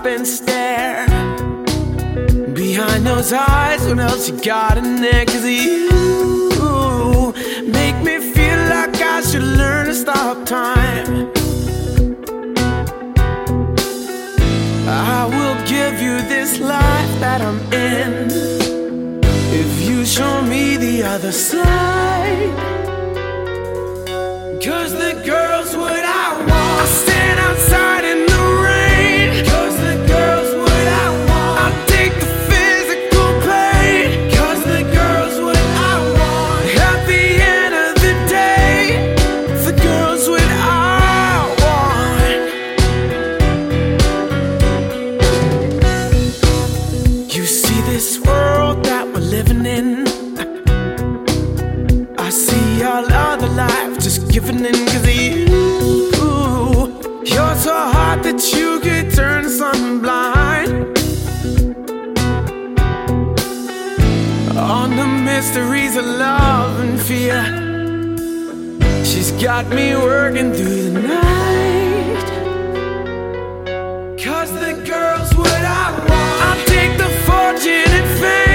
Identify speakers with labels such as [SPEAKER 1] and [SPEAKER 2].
[SPEAKER 1] and stare. Behind those eyes, what else you got in there? 'Cause you make me feel like I should learn to stop time. I will give you this life that I'm in if you show me the other side. 'Cause the girl's what I want. I stand outside in the rain. 'Cause the girl's what I want. I'll take the physical pain. 'Cause the girl's what I want. At the end of the day, the girl's what I want. You see this world that we're living in, I see all other life just giving in. 'Cause you're so hot that you could turn the sun blind. On the mysteries of love and fear, she's got me working through the night. 'Cause the girl's what I want. I'll take the fortune and fame.